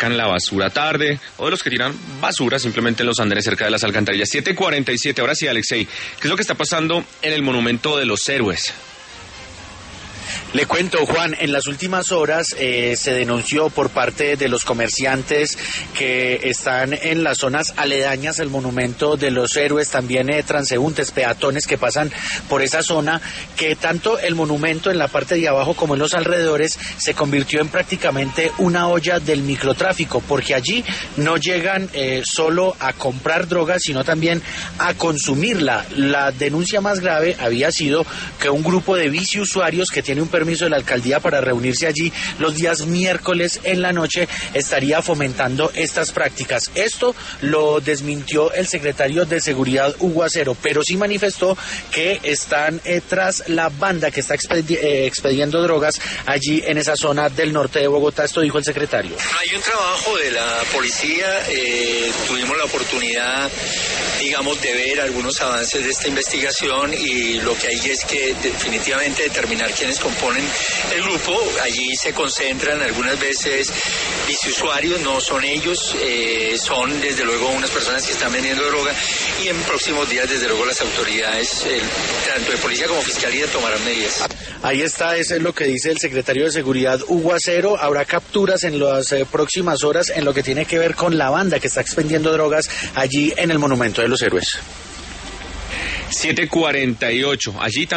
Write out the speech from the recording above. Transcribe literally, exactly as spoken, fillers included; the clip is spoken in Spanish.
sacan la basura tarde, o de los que tiran basura simplemente en los andenes cerca de las alcantarillas. siete cuarenta y siete, ahora sí, Alexei, ¿qué es lo que está pasando en el Monumento de los Héroes? Le cuento, Juan, en las últimas horas eh, se denunció por parte de los comerciantes que están en las zonas aledañas al Monumento de los Héroes, también eh, transeúntes, peatones que pasan por esa zona, que tanto el monumento en la parte de abajo como en los alrededores se convirtió en prácticamente una olla del microtráfico, porque allí no llegan eh, solo a comprar drogas, sino también a consumirla. La denuncia más grave había sido que un grupo de biciusuarios que tiene un permiso de la alcaldía para reunirse allí los días miércoles en la noche estaría fomentando estas prácticas. Esto lo desmintió el secretario de Seguridad, Hugo Acero, pero sí manifestó que están eh, tras la banda que está expedi eh, expediendo drogas allí en esa zona del norte de Bogotá. Esto dijo el secretario. Hay un trabajo de la policía, eh, tuvimos la oportunidad, digamos, de ver algunos avances de esta investigación, y lo que hay es que definitivamente determinar quiénes componen el grupo. Allí se concentran algunas veces viceusuarios, no son ellos, eh, son desde luego unas personas que están vendiendo droga, y en próximos días desde luego las autoridades, el, tanto de policía como fiscalía, tomarán medidas. Ahí está, eso es lo que dice el secretario de Seguridad, Hugo Acero. Habrá capturas en las eh, próximas horas en lo que tiene que ver con la banda que está expendiendo drogas allí en el Monumento de los Héroes. siete cuarenta y ocho, allí también